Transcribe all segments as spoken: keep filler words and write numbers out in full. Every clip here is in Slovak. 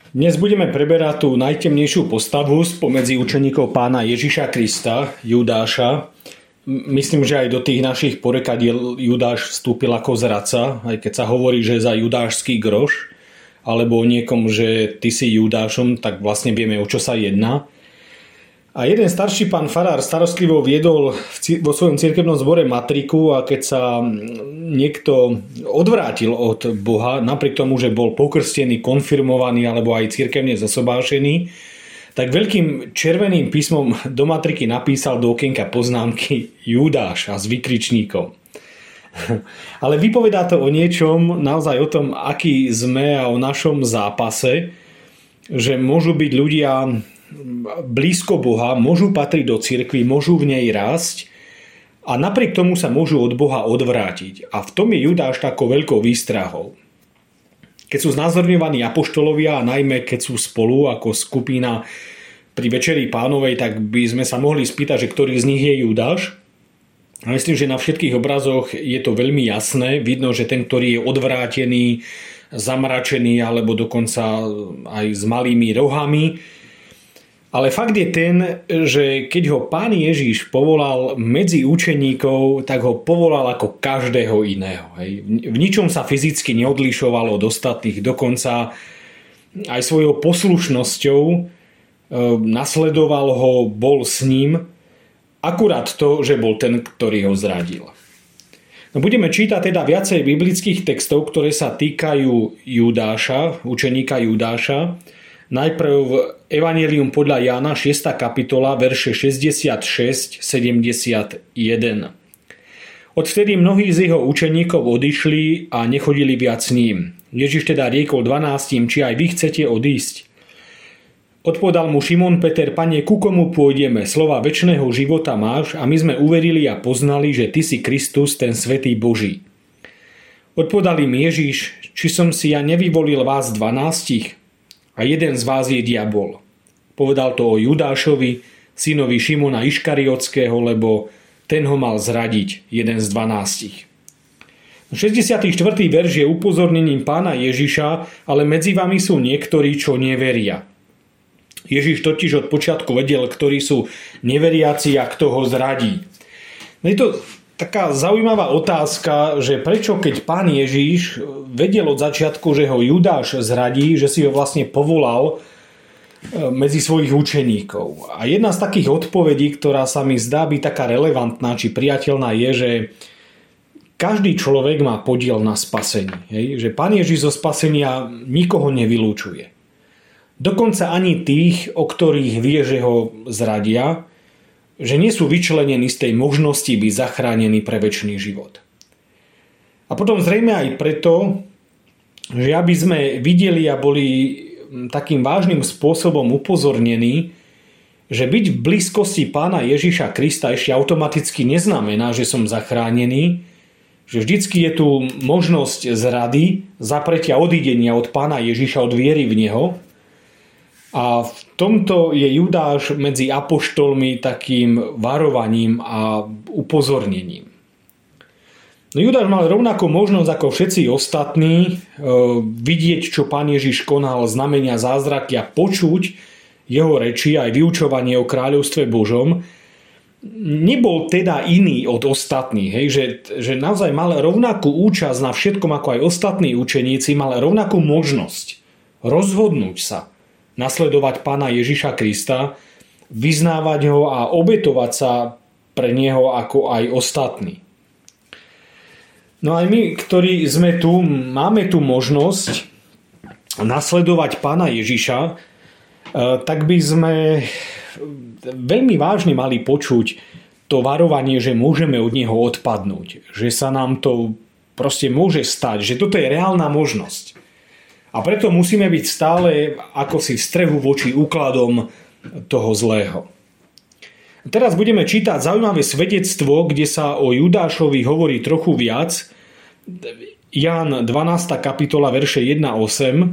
Dnes budeme preberať tú najtemnejšiu postavu spomedzi učeníkov pána Ježiša Krista, Judáša. Myslím, že aj do tých našich porekadiel Judáš vstúpil ako zradca, aj keď sa hovorí, že za judášský groš, alebo o niekom, že ty si Judášom, tak vlastne vieme, o čo sa jedná. A jeden starší pán farár starostlivo viedol vo svojom cirkevnom zbore matriku a keď sa niekto odvrátil od Boha, napriek tomu, že bol pokrstený, konfirmovaný alebo aj cirkevne zosobášený, tak veľkým červeným písmom do matriky napísal do okienka poznámky Judáš a s vykričníkom. Ale vypovedá to o niečom, naozaj o tom, aký sme a o našom zápase, že môžu byť ľudia blízko Boha, môžu patriť do cirkvi, môžu v nej rásť a napriek tomu sa môžu od Boha odvrátiť. A v tom je Judáš takou veľkou výstrahou. Keď sú znázorňovaní apoštolovia a najmä keď sú spolu ako skupina pri Večeri Pánovej, tak by sme sa mohli spýtať, že ktorý z nich je Judáš. A myslím, že na všetkých obrazoch je to veľmi jasné. Vidno, že ten, ktorý je odvrátený, zamračený alebo dokonca aj s malými rohami. Ale fakt je ten, že keď ho Pán Ježiš povolal medzi učeníkov, tak ho povolal ako každého iného. Hej. V ničom sa fyzicky neodlišoval od ostatných, dokonca aj svojou poslušnosťou e, nasledoval ho, bol s ním, akurát to, že bol ten, ktorý ho zradil. No, budeme čítať teda viacej biblických textov, ktoré sa týkajú Judáša, učeníka Judáša. Najprv Evanjelium podľa Jána, šiesta kapitola, verše šesťdesiatšesť sedemdesiatjeden. Odvtedy mnohí z jeho učeníkov odišli a nechodili viac s ním. Ježiš teda riekol dvanástim, či aj vy chcete odísť. Odpovedal mu Šimon Peter, Pane, ku komu pôjdeme? Slova večného života máš a my sme uverili a poznali, že ty si Kristus, ten svätý Boží. Odpovedal im Ježiš, či som si ja nevyvolil vás dvanástich? A jeden z vás je diabol. Povedal to o Judášovi, synovi Šimona Iškariotského, lebo ten ho mal zradiť, jeden z dvanástich. šesťdesiaty štvrtý verš je upozornením pána Ježiša, ale medzi vami sú niektorí, čo neveria. Ježiš totiž od počiatku vedel, ktorí sú neveriaci a kto ho zradí. Je to taká zaujímavá otázka, že prečo keď pán Ježiš vedel od začiatku, že ho Judáš zradí, že si ho vlastne povolal medzi svojich učeníkov. A jedna z takých odpovedí, ktorá sa mi zdá byť taká relevantná či priateľná, je, že každý človek má podiel na spasení. Hej? Že pán Ježiš zo spasenia nikoho nevylúčuje. Dokonca ani tých, o ktorých vie, že ho zradia, že nie sú vyčlenení z tej možnosti byť zachránení pre večný život. A potom zrejme aj preto, že aby sme videli a boli takým vážnym spôsobom upozornení, že byť v blízkosti pána Ježiša Krista ešte automaticky neznamená, že som zachránený, že vždycky je tu možnosť zrady, zapretia odídenia od pána Ježiša, od viery v neho. A v tomto je Judáš medzi apoštolmi takým varovaním a upozornením. No Judáš mal rovnakú možnosť ako všetci ostatní e, vidieť, čo pán Ježiš konal, znamenia, zázraky a počuť jeho reči aj vyučovanie o kráľovstve Božom. Nebol teda iný od ostatných, hej, že, že naozaj mal rovnakú účasť na všetkom ako aj ostatní učeníci, mal rovnakú možnosť rozhodnúť sa nasledovať pána Ježiša Krista, vyznávať ho a obetovať sa pre neho ako aj ostatní. No aj my, ktorí sme tu, máme tu možnosť nasledovať pána Ježiša, tak by sme veľmi vážne mali počuť to varovanie, že môžeme od neho odpadnúť, že sa nám to proste môže stať, že toto je reálna možnosť. A preto musíme byť stále ako si v strehu voči úkladom toho zlého. Teraz budeme čítať zaujímavé svedectvo, kde sa o Judášovi hovorí trochu viac. Ján dvanásta kapitola, verše jeden až osem.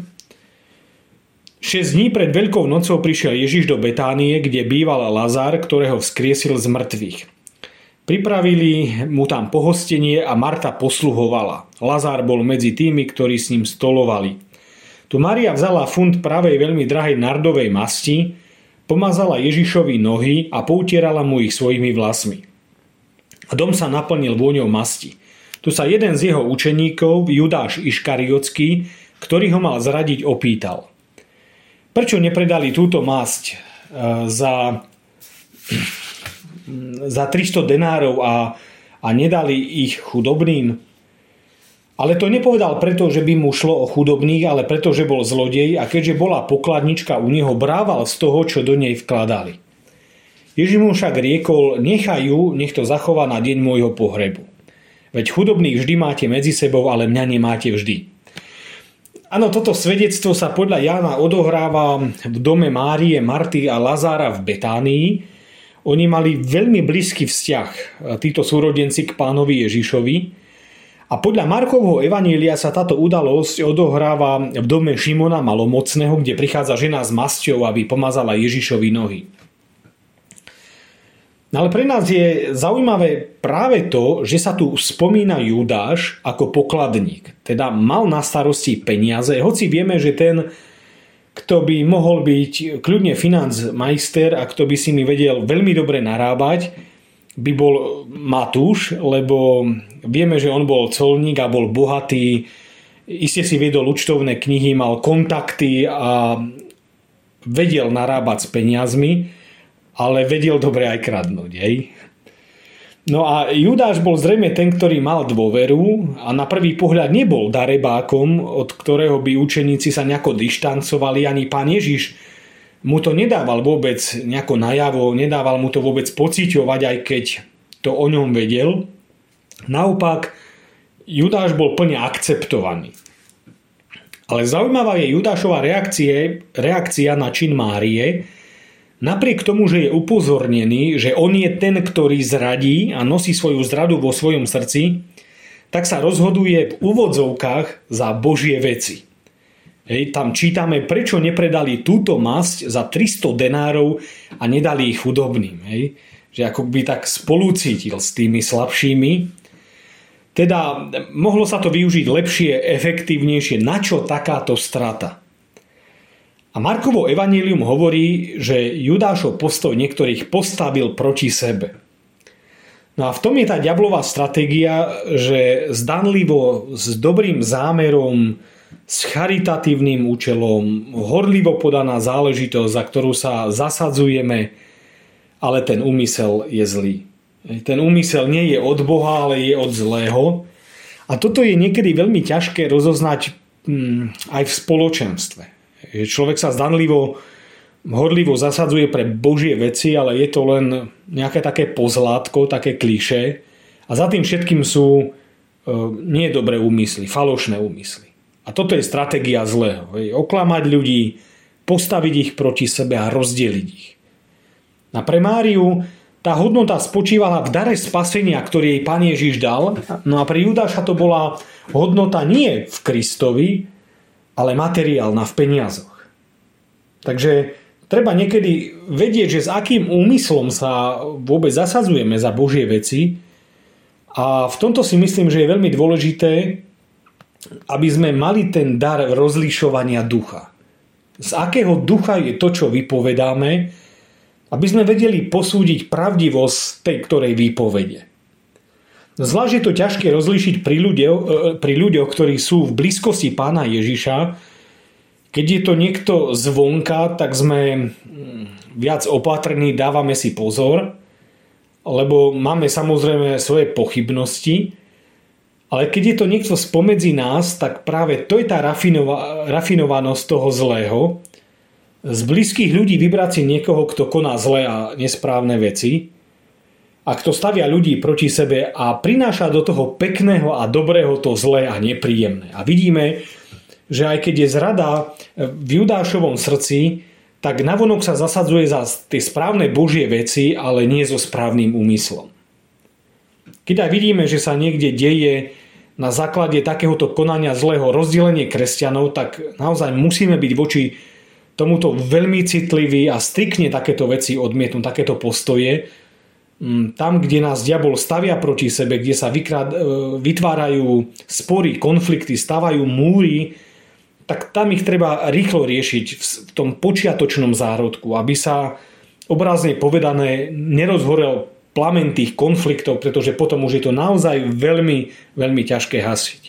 Šesť dní pred Veľkou nocou prišiel Ježiš do Betánie, kde býval Lazár, ktorého vzkriesil z mŕtvych. Pripravili mu tam pohostenie a Marta posluhovala. Lazár bol medzi tými, ktorí s ním stolovali. Tu Mária vzala funt pravej veľmi drahej nardovej masti, pomazala Ježišovi nohy a poutierala mu ich svojimi vlasmi. A dom sa naplnil vôňou masti. Tu sa jeden z jeho učeníkov, Judáš Iškariotský, ktorý ho mal zradiť, opýtal: prečo nepredali túto masť za, za tristo denárov a, a nedali ich chudobným? Ale to nepovedal preto, že by mu šlo o chudobných, ale preto, že bol zlodej, a keďže bola pokladnička u neho, brával z toho, čo do nej vkladali. Ježiš mu však riekol: nechaj ju, nech to zachová na deň môjho pohrebu. Veď chudobných vždy máte medzi sebou, ale mňa nemáte vždy. Áno, toto svedectvo sa podľa Jána odohráva v dome Márie, Marty a Lazára v Betánii. Oni mali veľmi blízky vzťah, títo súrodenci, k pánovi Ježišovi. A podľa Markovho evanília sa táto udalosť odohráva v dome Šimona Malomocného, kde prichádza žena s masťou, aby pomazala Ježišovi nohy. No ale pre nás je zaujímavé práve to, že sa tu spomína Judáš ako pokladník. Teda mal na starosti peniaze, hoci vieme, že ten, kto by mohol byť kľudne financmajster a kto by si mi vedel veľmi dobre narábať, by bol Matúš, lebo vieme, že on bol colník a bol bohatý, iste si viedol účtovné knihy, mal kontakty a vedel narábať s peniazmi, ale vedel dobre aj kradnúť. Hej? No a Judáš bol zrejme ten, ktorý mal dôveru a na prvý pohľad nebol darebákom, od ktorého by učeníci sa nejako dištancovali. Ani pán Ježiš mu to nedával vôbec nejako najavo, nedával mu to vôbec pociťovať, aj keď to o ňom vedel. Naopak, Judáš bol plne akceptovaný. Ale zaujímavá je Judášova reakcie, reakcia na čin Márie. Napriek tomu, že je upozornený, že on je ten, ktorý zradí a nosí svoju zradu vo svojom srdci, tak sa rozhoduje v úvodzovkách za Božie veci. Hej, tam čítame, prečo nepredali túto masť za tristo denárov a nedali ich chudobným. Hej? Že ako by tak spolucítil s tými slabšími. Teda mohlo sa to využiť lepšie, efektívnejšie. Na čo takáto strata? A Markovo evanílium hovorí, že Judášov postoj niektorých postavil proti sebe. No a v tom je tá diablová stratégia, že zdanlivo, s dobrým zámerom, s charitatívnym účelom, horlivo podaná záležitosť, za ktorú sa zasadzujeme, ale ten úmysel je zlý. Ten úmysel nie je od Boha, ale je od zlého. A toto je niekedy veľmi ťažké rozoznať hm, aj v spoločenstve. Človek sa zdanlivo, horlivo zasadzuje pre Božie veci, ale je to len nejaké také pozlátko, také klišé. A za tým všetkým sú e, nie dobré úmysly, falošné úmysly. A toto je stratégia zlého. Oklamať ľudí, postaviť ich proti sebe a rozdeliť ich. A pre Máriu tá hodnota spočívala v dare spasenia, ktorý jej Pán Ježiš dal. No a pre Judáša to bola hodnota nie v Kristovi, ale materiálna v peniazoch. Takže treba niekedy vedieť, že s akým úmyslom sa vôbec zasadzujeme za Božie veci. A v tomto si myslím, že je veľmi dôležité, aby sme mali ten dar rozlišovania ducha. Z akého ducha je to, čo vypovedáme, aby sme vedeli posúdiť pravdivosť tej ktorej výpovede. Zvlášť je to ťažké rozlíšiť pri ľuďoch, pri ľuďoch, ktorí sú v blízkosti Pána Ježiša. Keď je to niekto zvonka, tak sme viac opatrní, dávame si pozor, lebo máme samozrejme svoje pochybnosti. Ale keď je to niekto spomedzi nás, tak práve to je tá rafinova, rafinovanosť toho zlého. Z blízkych ľudí vybrať si niekoho, kto koná zlé a nesprávne veci, a kto stavia ľudí proti sebe a prináša do toho pekného a dobrého to zlé a nepríjemné. A vidíme, že aj keď je zrada v Judášovom srdci, tak navonok sa zasadzuje za tie správne Božie veci, ale nie so správnym úmyslom. Keď aj vidíme, že sa niekde deje na základe takéhoto konania zlého rozdelenie kresťanov, tak naozaj musíme byť voči tomuto veľmi citliví a striktne takéto veci odmietnúť, takéto postoje. Tam, kde nás diabol stavia proti sebe, kde sa vykrát, vytvárajú spory, konflikty, stavajú múry, tak tam ich treba rýchlo riešiť v tom počiatočnom zárodku, aby sa obrazne povedané nerozhorel plamen tých konfliktov, pretože potom už je to naozaj veľmi, veľmi ťažké hasiť.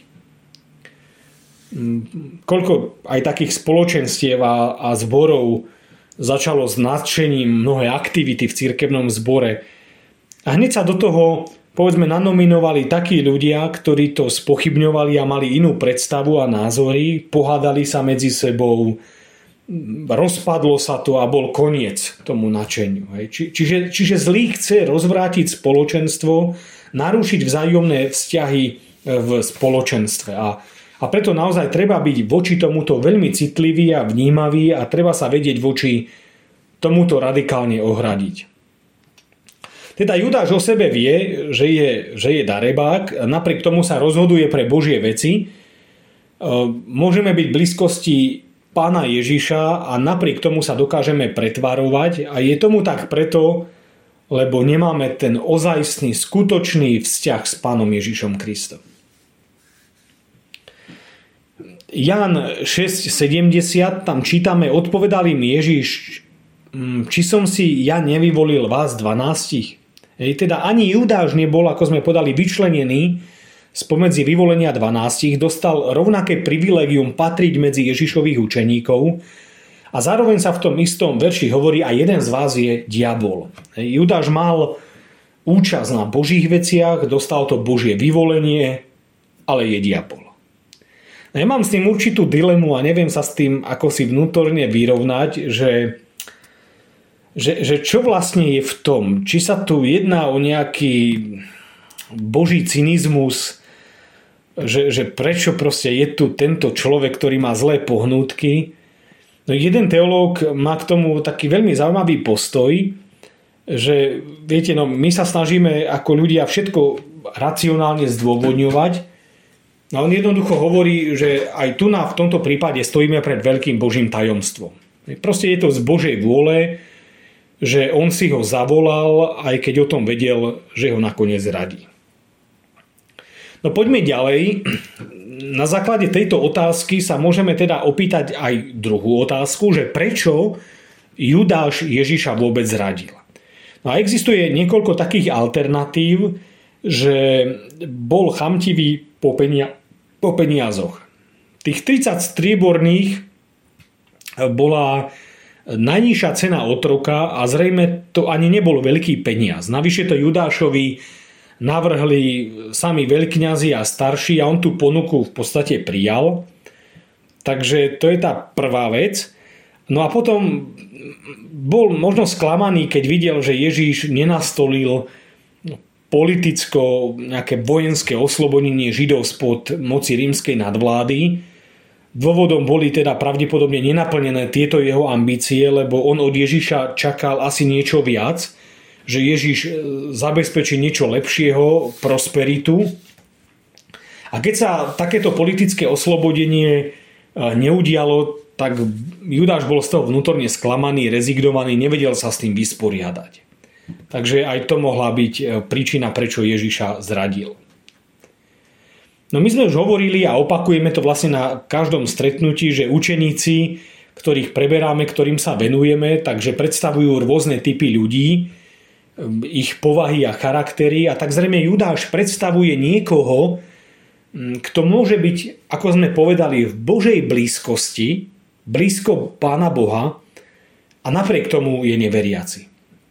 Koľko aj takých spoločenstiev a, a zborov začalo s nadšením mnohé aktivity v cirkevnom zbore. A hneď sa do toho, povedzme, nanominovali takí ľudia, ktorí to spochybňovali a mali inú predstavu a názory, pohádali sa medzi sebou, rozpadlo sa to a bol koniec tomu nadšeniu. Či, čiže, čiže zlý chce rozvrátiť spoločenstvo, narušiť vzájomné vzťahy v spoločenstve. A A preto naozaj treba byť voči tomuto veľmi citlivý a vnímavý a treba sa vedieť voči tomuto radikálne ohradiť. Teda Judáš o sebe vie, že je, že je darebák, napriek tomu sa rozhoduje pre Božie veci. Môžeme byť v blízkosti Pána Ježiša a napriek tomu sa dokážeme pretvarovať a je tomu tak preto, lebo nemáme ten ozajstný, skutočný vzťah s Pánom Ježišom Kristom. Ján šesť sedemdesiat, tam čítame, odpovedal im Ježiš, či som si ja nevyvolil vás dvanástich. Teda ani Judáš nebol, ako sme podali, vyčlenený spomedzi vyvolenia dvanástich, dostal rovnaké privilegium patriť medzi Ježišových učeníkov a zároveň sa v tom istom verši hovorí, a jeden z vás je diabol. Judáš mal účasť na Božích veciach, dostal to Božie vyvolenie, ale je diabol. Ja mám s tým určitú dilemu a neviem sa s tým ako si vnútorne vyrovnať, že, že, že čo vlastne je v tom. Či sa tu jedná o nejaký boží cynizmus, že, že prečo proste je tu tento človek, ktorý má zlé pohnútky. No jeden teológ má k tomu taký veľmi zaujímavý postoj, že viete, no my sa snažíme ako ľudia všetko racionálne zdôvodňovať. No on jednoducho hovorí, že aj tu na, v tomto prípade stojíme pred veľkým Božím tajomstvom. Proste je to z Božej vôle, že on si ho zavolal, aj keď o tom vedel, že ho nakoniec radí. No poďme ďalej. Na základe tejto otázky sa môžeme teda opýtať aj druhú otázku, že prečo Judáš Ježiša vôbec zradil. No a existuje niekoľko takých alternatív, že bol chamtivý po, penia- po peniazoch. Tých tridsať strieborných bola najnižšia cena otroka a zrejme to ani nebol veľký peniaz. Navyše to Judášovi navrhli sami veľkňazi a starší a on tú ponuku v podstate prijal. Takže to je tá prvá vec. No a potom bol možno sklamaný, keď videl, že Ježíš nenastolil politicko, nejaké vojenské oslobodenie Židov spod moci rímskej nadvlády. Dôvodom boli teda pravdepodobne nenaplnené tieto jeho ambície, lebo on od Ježiša čakal asi niečo viac, že Ježiš zabezpečí niečo lepšieho, prosperitu. A keď sa takéto politické oslobodenie neudialo, tak Judáš bol z toho vnútorne sklamaný, rezignovaný, nevedel sa s tým vysporiadať. Takže aj to mohla byť príčina, prečo Ježiša zradil. No my sme už hovorili a opakujeme to vlastne na každom stretnutí, že učeníci, ktorých preberáme, ktorým sa venujeme, takže predstavujú rôzne typy ľudí, ich povahy a charaktery a tak zrejme Judáš predstavuje niekoho, kto môže byť, ako sme povedali, v Božej blízkosti, blízko Pána Boha a napriek tomu je neveriaci.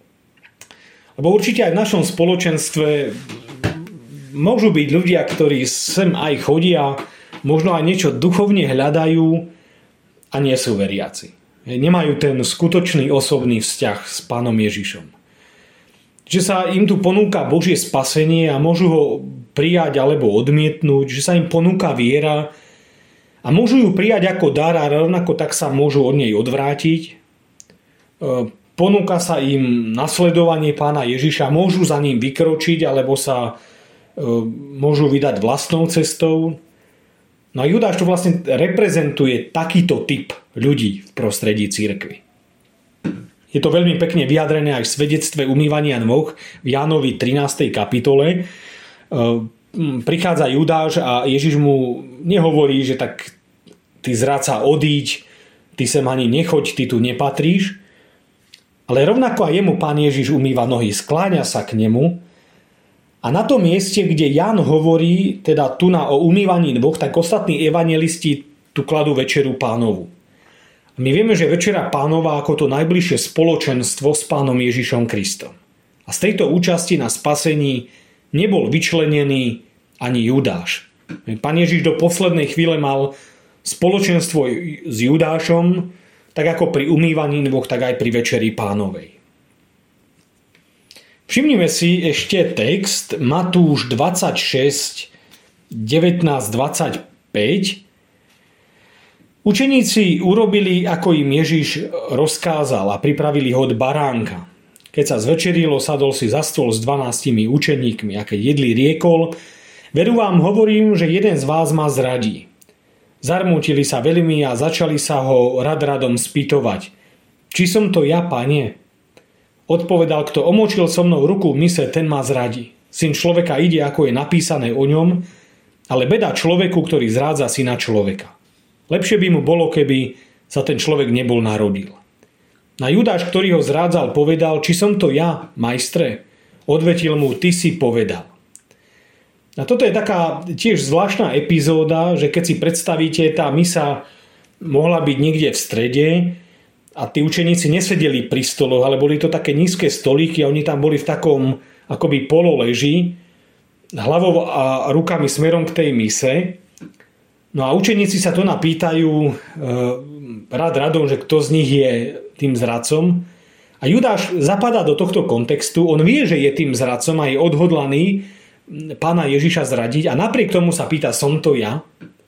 Lebo určite aj v našom spoločenstve môžu byť ľudia, ktorí sem aj chodia, možno aj niečo duchovne hľadajú a nie sú veriaci. Nemajú ten skutočný osobný vzťah s Pánom Ježišom. Že sa im tu ponúka Božie spasenie a môžu ho prijať alebo odmietnúť, že sa im ponúka viera a môžu ju prijať ako dar a rovnako tak sa môžu od nej odvrátiť. Ponúka sa im nasledovanie Pána Ježiša, môžu za ním vykročiť alebo sa e, môžu vydať vlastnou cestou. No a Judáš to vlastne reprezentuje takýto typ ľudí v prostredí cirkvi. Je to veľmi pekne vyjadrené aj v svedectve umývania nôh v Jánovi trinástej kapitole. E, prichádza Judáš a Ježiš mu nehovorí, že tak ty zradca odíď, ty sem ani nechoď, ty tu nepatríš. Ale rovnako aj jemu Pán Ježiš umýva nohy, skláňa sa k nemu. A na tom mieste, kde Ján hovorí, teda tu na o umývaní nôh, tak ostatní evangelisti tu kladú večeru Pánovu. My vieme, že večera Pánova ako to najbližšie spoločenstvo s Pánom Ježišom Kristom. A z tejto účasti na spasení nebol vyčlenený ani Judáš. Pán Ježiš do poslednej chvíle mal spoločenstvo s Judášom, tak ako pri umývaní nôh, tak aj pri večeri Pánovej. Všimnime si ešte text Matúš dvadsaťšesť, devätnásť dvadsaťpäť. Učeníci urobili, ako im Ježiš rozkázal a pripravili hod baránka. Keď sa zvečerilo, sadol si za stôl s dvanástimi učeníkmi a keď jedli, riekol: Veru vám hovorím, že jeden z vás ma zradí. Zarmútili sa veľmi a začali sa ho rad radom spýtovať: Či som to ja, Pane? Odpovedal: Kto omočil so mnou ruku v mise, ten ma zradí. Syn človeka ide, ako je napísané o ňom, ale beda človeku, ktorý zrádza syna človeka. Lepšie by mu bolo, keby sa ten človek nebol narodil. Na Judáš, ktorý ho zrádzal, povedal: Či som to ja, majstre? Odvetil mu: Ty si povedal. A toto je taká tiež zvláštna epizóda, že keď si predstavíte, tá misa mohla byť niekde v strede a tí učeníci nesedeli pri stoloch, ale boli to také nízke stolíky a oni tam boli v takom akoby pololeží, hlavou a rukami smerom k tej mise. No a učeníci sa to napýtajú e, rad radom, že kto z nich je tým zradcom. A Judáš zapadá do tohto kontextu, on vie, že je tým zradcom a je odhodlaný Pána Ježiša zradiť a napriek tomu sa pýta: Som to ja?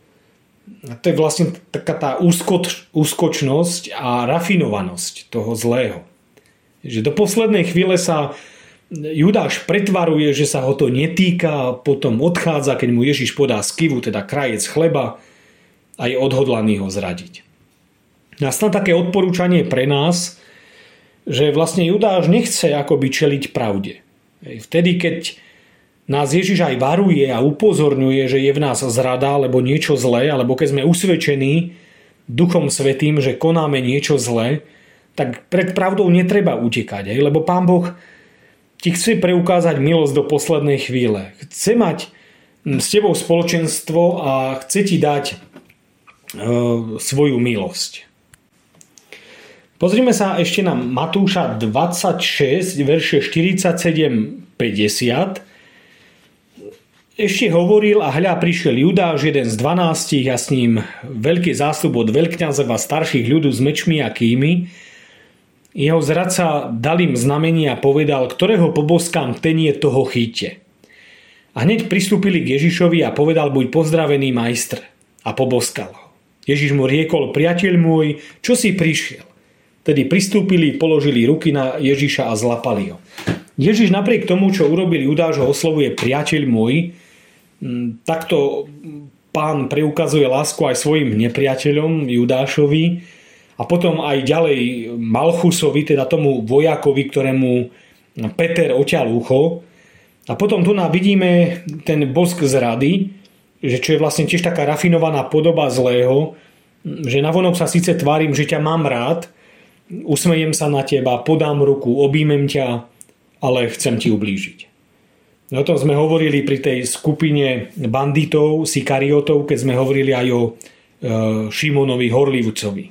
A to je vlastne taká tá úskoč, úskočnosť a rafinovanosť toho zlého. Že do poslednej chvíle sa Judáš pretvaruje, že sa ho to netýka a potom odchádza, keď mu Ježiš podá skivu, teda krajec chleba, a je odhodlaný ho zradiť. A snad také odporúčanie pre nás, že vlastne Judáš nechce akoby čeliť pravde. Vtedy, keď nás Ježiš aj varuje a upozorňuje, že je v nás zrada alebo niečo zlé, alebo keď sme usvedčení Duchom Svätým, že konáme niečo zlé, tak pred pravdou netreba utekať, lebo Pán Boh ti chce preukázať milosť do poslednej chvíle. Chce mať s tebou spoločenstvo a chce ti dať e, svoju milosť. Pozrime sa ešte na Matúša dvadsaťšesť, verše štyridsaťsedem päťdesiat. Ešte hovoril a hľa prišiel Judáš, jeden z dvanástich, a s ním veľký zástup od veľkňazov a starších ľudu s mečmi a kými. Jeho zradca dal im znamenie a povedal: Ktorého poboskám, ten je, toho chyťte. A hneď pristúpili k Ježišovi a povedal: Buď pozdravený, majstre. A poboskal ho. Ježiš mu riekol: Priateľ môj, čo si prišiel? Tedy pristúpili, položili ruky na Ježiša a zlapali ho. Ježiš napriek tomu, čo urobil Judáš, ho oslovuje priateľ môj. Takto Pán preukazuje lásku aj svojim nepriateľom Judášovi a potom aj ďalej Malchusovi, teda tomu vojakovi, ktorému Peter oťal ucho. A potom tu nám vidíme ten bosk zrady, že čo je vlastne tiež taká rafinovaná podoba zlého, že navonok sa síce tvárim, že ťa mám rád, usmejem sa na teba, podám ruku, objímem ťa, ale chcem ti ublížiť. O tom sme hovorili pri tej skupine banditov, sikariotov, keď sme hovorili aj o e, Šimonovi Horlivcovi.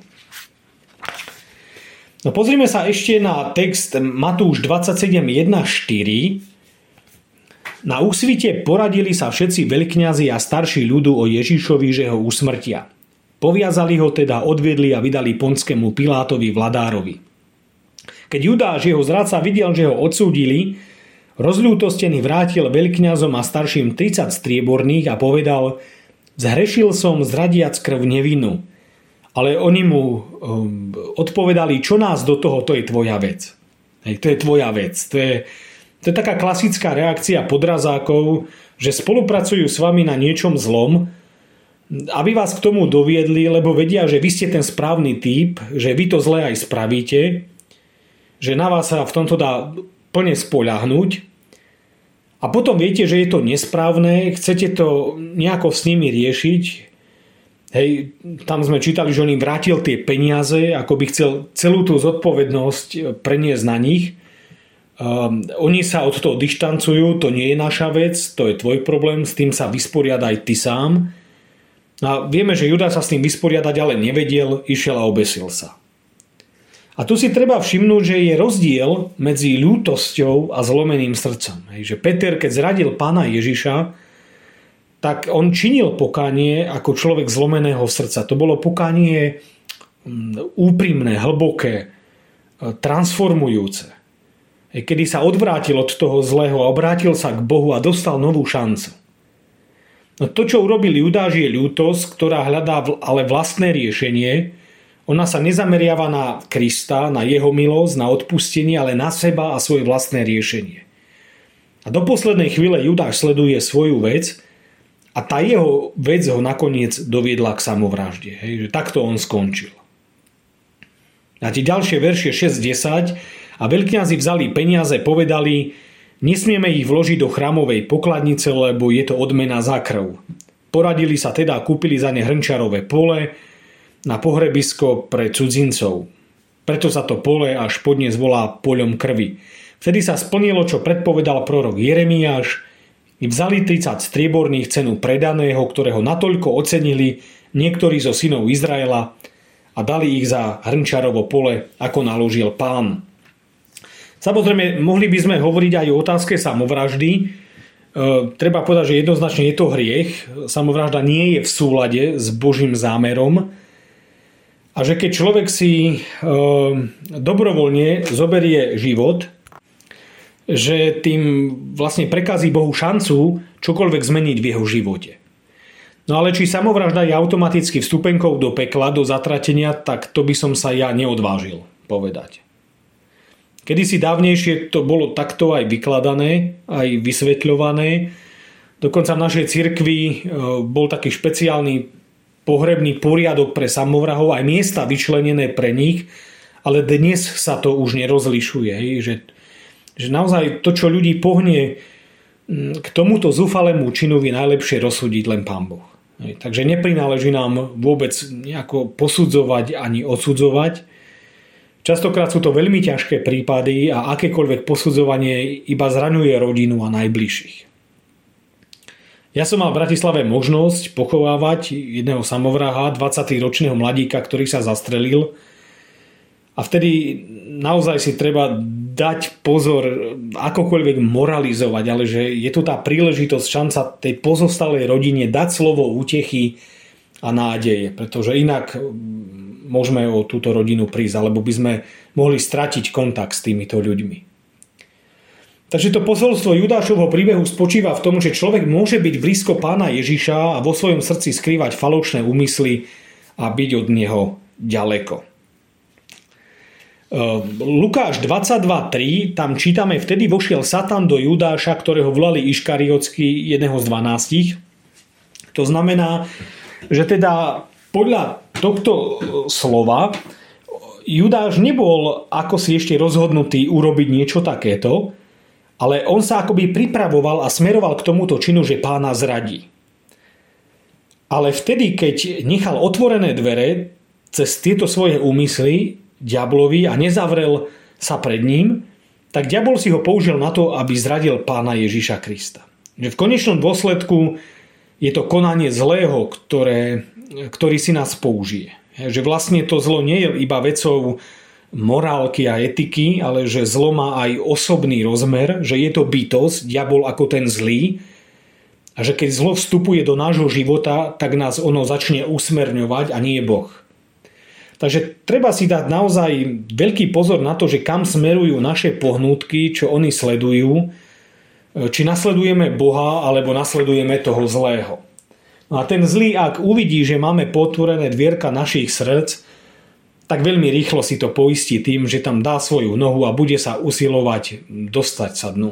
No pozrime sa ešte na text Matúš dvadsaťsedem jeden štyri. Na úsvite poradili sa všetci veľkňazi a starší ľudu o Ježišovi, že ho usmrtia. Poviazali ho teda, odviedli a vydali Pontskému Pilátovi, vladárovi. Keď Judáš, jeho zradca, videl, že ho odsúdili, rozľútostený vrátil veľkňazom a starším tridsať strieborných a povedal: Zhrešil som, zradiac krv nevinnú. Ale oni mu odpovedali: Čo nás do toho, to je tvoja vec. Hej, to je tvoja vec. To je, to je taká klasická reakcia podrazákov, že spolupracujú s vami na niečom zlom, aby vás k tomu doviedli, lebo vedia, že vy ste ten správny typ, že vy to zlé aj spravíte, že na vás sa v tomto dá plne spoľahnúť. A potom viete, že je to nesprávne, chcete to nejako s nimi riešiť Hej, tam sme čítali, že on im vrátil tie peniaze, ako by chcel celú tú zodpovednosť preniesť na nich. Um, oni sa od toho dištancujú, to nie je naša vec, to je tvoj problém, s tým sa vysporiadaj ty sám. A vieme, že Judá sa s tým vysporiadať ale nevedel, išiel a obesil sa. A tu si treba všimnúť, že je rozdiel medzi ľútosťou a zlomeným srdcom. Hej, že Peter, keď zradil pána Ježiša, tak on činil pokánie ako človek zlomeného srdca. To bolo pokánie úprimné, hlboké, transformujúce. Kedy sa odvrátil od toho zlého a obrátil sa k Bohu a dostal novú šancu. No to, čo urobil Judáš, je ľútosť, ktorá hľadá ale vlastné riešenie. Ona sa nezameriava na Krista, na jeho milosť, na odpustenie, ale na seba a svoje vlastné riešenie. A do poslednej chvíle Judáš sleduje svoju vec a tá jeho vec ho nakoniec doviedla k samovražde. Hej, že takto on skončil. A tie ďalšie veršie šesť desať. A veľkňazi vzali peniaze, povedali, nesmieme ich vložiť do chrámovej pokladnice, lebo je to odmena za krv. Poradili sa teda a kúpili za ne hrnčarové pole na pohrebisko pre cudzincov. Preto sa to pole až podnes volá poľom krvi. Vtedy sa splnilo, čo predpovedal prorok Jeremiáš. I vzali tridsať strieborných cenu predaného, ktorého natoľko ocenili niektorí zo synov Izraela a dali ich za hrnčarovo pole, ako naložil Pán. Samozrejme, mohli by sme hovoriť aj o otázke samovraždy. E, treba povedať, že jednoznačne je to hriech. Samovražda nie je v súlade s Božím zámerom. A že keď človek si e, dobrovoľne zoberie život, že tým vlastne prekazí Bohu šancu čokoľvek zmeniť v jeho živote. No ale či samovražda je automaticky vstupenkou do pekla, do zatratenia, tak to by som sa ja neodvážil povedať. Kedysi dávnejšie to bolo takto aj vykladané, aj vysvetľované. Dokonca v našej cirkvi bol taký špeciálny pohrebný poriadok pre samovrahov, aj miesta vyčlenené pre nich, ale dnes sa to už nerozlišuje. Že, že naozaj to, čo ľudí pohne k tomuto zúfalému činu, je najlepšie rozsúdiť len Pán Boh. Takže neprináleží nám vôbec nejako posudzovať ani odsudzovať. Častokrát sú to veľmi ťažké prípady a akékoľvek posudzovanie iba zraňuje rodinu a najbližších. Ja som mal v Bratislave možnosť pochovávať jedného samovraha, dvadsaťročného mladíka, ktorý sa zastrelil. A vtedy naozaj si treba dať pozor, akokoľvek moralizovať, ale že je tu tá príležitosť, šanca tej pozostalej rodine dať slovo útechy a nádeje, pretože inak môžeme o túto rodinu prísť, alebo by sme mohli stratiť kontakt s týmito ľuďmi. Takže to posolstvo Judášovho príbehu spočíva v tom, že človek môže byť blízko Pána Ježiša a vo svojom srdci skrývať falošné úmysly a byť od neho ďaleko. Lukáš dvadsaťdva tri, tam čítame, vtedy vošiel Satan do Judáša, ktorého volali Iškariotsky, jedného z dvanástich. To znamená, že teda podľa tohto slova Judáš nebol ako si ešte rozhodnutý urobiť niečo takéto, ale on sa akoby pripravoval a smeroval k tomuto činu, že Pána zradí. Ale vtedy, keď nechal otvorené dvere cez tieto svoje úmysly diablovi a nezavrel sa pred ním, tak diabol si ho použil na to, aby zradil Pána Ježiša Krista. Že v konečnom dôsledku je to konanie zlého, ktoré, ktorý si nás použije. Že vlastne to zlo nie je iba vecou morálky a etiky, ale že zlo má aj osobný rozmer, že je to bytosť, diabol ako ten zlý, a že keď zlo vstupuje do nášho života, tak nás ono začne usmerňovať a nie Boh. Takže treba si dať naozaj veľký pozor na to, že kam smerujú naše pohnútky, čo oni sledujú, či nasledujeme Boha, alebo nasledujeme toho zlého. No a ten zlý, ak uvidí, že máme potvorené dvierka našich srdc, tak veľmi rýchlo si to poistí tým, že tam dá svoju nohu a bude sa usilovať dostať sa dnu.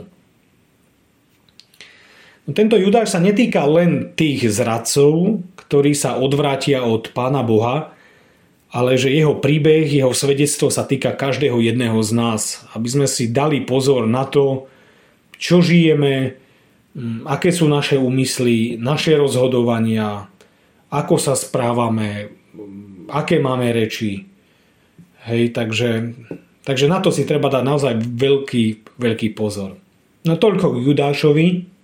No, tento Judáš sa netýka len tých zradcov, ktorí sa odvrátia od Pána Boha, ale že jeho príbeh, jeho svedectvo sa týka každého jedného z nás. Aby sme si dali pozor na to, čo žijeme, aké sú naše úmysly, naše rozhodovania ako sa správame, aké máme reči. Hej, takže, takže na to si treba dať naozaj veľký, veľký pozor. No toľko k Judášovi.